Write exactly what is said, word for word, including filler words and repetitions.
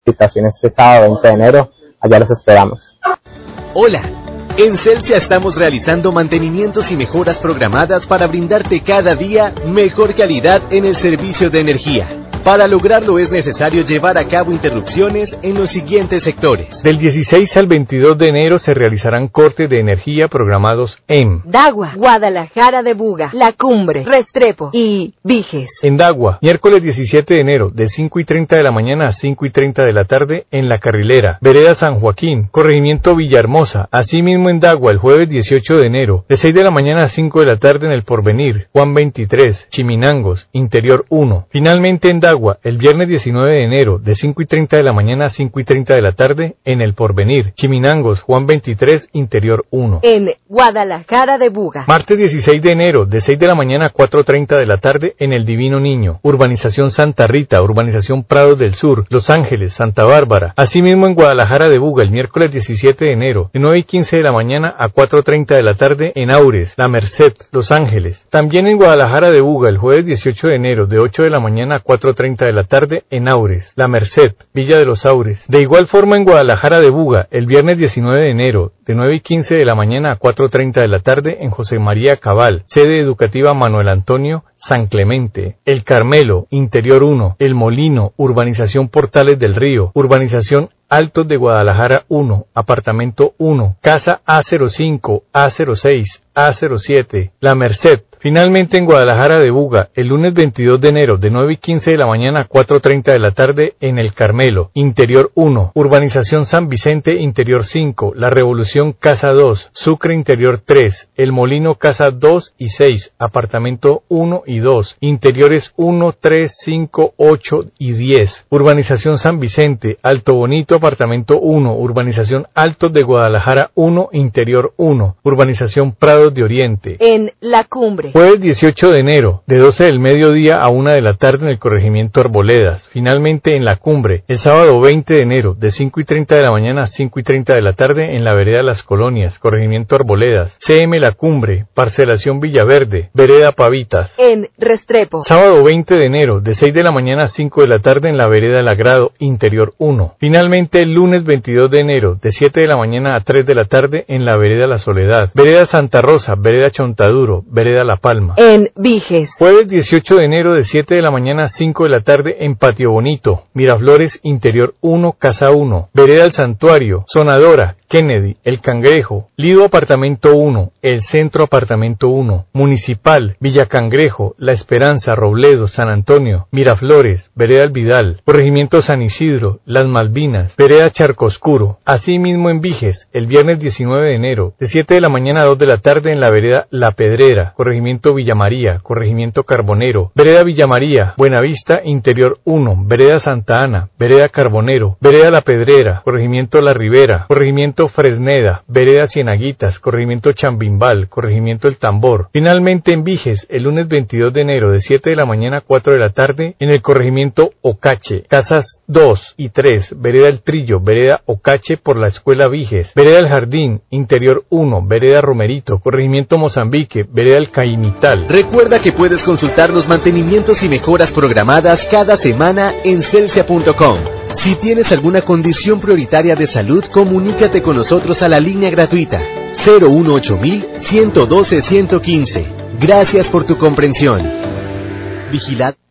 Invitación este sábado veinte de enero, allá los esperamos. Hola, en Celsia estamos realizando mantenimientos y mejoras programadas para brindarte cada día mejor calidad en el servicio de energía. Para lograrlo es necesario llevar a cabo interrupciones en los siguientes sectores. Del dieciséis al veintidós de enero se realizarán cortes de energía programados en Dagua, Guadalajara de Buga, La Cumbre, Restrepo y Viges. En Dagua, miércoles diecisiete de enero, de cinco y treinta de la mañana a cinco y treinta de la tarde en La Carrilera, Vereda San Joaquín, corregimiento Villahermosa. Asimismo en Dagua, el jueves dieciocho de enero, de seis de la mañana a cinco de la tarde en El Porvenir, Juan veintitrés, Chiminangos, Interior uno. Finalmente en Dagua, el viernes diecinueve de enero, de cinco y treinta de la mañana a cinco y treinta de la tarde en El Porvenir, Chiminangos, Juan veintitrés, Interior uno. En Guadalajara de Buga. Martes dieciséis de enero, de seis de la mañana a cuatro y treinta de la tarde en El Divino Niño, Urbanización Santa Rita, Urbanización Prados del Sur, Los Ángeles, Santa Bárbara. Asimismo en Guadalajara de Buga, el miércoles diecisiete de enero, de nueve y quince de la mañana a cuatro y treinta de la tarde en Aures, La Merced, Los Ángeles. También en Guadalajara de Buga, el jueves dieciocho de enero, de ocho de la mañana a cuatro y treinta de la tarde en Aures, La Merced, Villa de los Aures. De igual forma en Guadalajara de Buga, el viernes diecinueve de enero, de nueve y quince de la mañana a cuatro y treinta de la tarde en José María Cabal, sede educativa Manuel Antonio San Clemente, El Carmelo, Interior uno, El Molino, Urbanización Portales del Río, Urbanización Altos de Guadalajara uno, Apartamento uno, Casa A cero cinco, A cero seis, A cero siete, La Merced. Finalmente en Guadalajara de Buga, el lunes veintidós de enero, de nueve y quince de la mañana a cuatro y treinta de la tarde en El Carmelo, Interior uno, Urbanización San Vicente, Interior cinco, La Revolución Casa dos, Sucre Interior tres, El Molino Casa dos y seis, Apartamento uno y dos, Interiores uno, tres, cinco, ocho y diez, Urbanización San Vicente, Alto Bonito Apartamento uno, Urbanización Altos de Guadalajara uno, Interior uno, Urbanización Prados de Oriente. En La Cumbre. Jueves dieciocho de enero, de doce del mediodía a una de la tarde en el corregimiento Arboledas. Finalmente en La Cumbre, el sábado veinte de enero, de cinco y treinta de la mañana a cinco y treinta de la tarde en la vereda Las Colonias, corregimiento Arboledas. C M La Cumbre, parcelación Villaverde, vereda Pavitas. En Restrepo. Sábado veinte de enero, de seis de la mañana a cinco de la tarde en la vereda Lagrado, Interior uno. Finalmente el lunes veintidós de enero, de siete de la mañana a tres de la tarde en la vereda La Soledad, vereda Santa Rosa, vereda Chontaduro, vereda La Palma. En Viges. Jueves dieciocho de enero, de siete de la mañana a cinco de la tarde en Patio Bonito, Miraflores, Interior uno, Casa uno, vereda El Santuario, Sonadora, Kennedy, El Cangrejo, Lido Apartamento uno, El Centro Apartamento uno, Municipal, Villa Cangrejo, La Esperanza, Robledo, San Antonio, Miraflores, vereda El Vidal, Corregimiento San Isidro, Las Malvinas, vereda Charcoscuro. Asimismo en Viges, el viernes diecinueve de enero, de siete de la mañana a dos de la tarde en la vereda La Pedrera, Corregimiento Villa María, Corregimiento Carbonero, vereda Villa María, Buenavista, Interior uno, vereda Santa Ana, vereda Carbonero, vereda La Pedrera, Corregimiento La Ribera, Corregimiento Fresneda, vereda Cienaguitas, corregimiento Chambimbal, corregimiento El Tambor. Finalmente en Viges, el lunes veintidós de enero, de siete de la mañana a cuatro de la tarde en el corregimiento Ocache, casas dos y tres, vereda El Trillo, vereda Ocache por la escuela Viges, vereda El Jardín, Interior uno, vereda Romerito, corregimiento Mozambique, vereda El Caimital. Recuerda que puedes consultar los mantenimientos y mejoras programadas cada semana en celsia punto com. Si tienes alguna condición prioritaria de salud, comunícate con nosotros a la línea gratuita cero uno ocho mil, ciento doce, ciento quince. Gracias por tu comprensión. Vigilad.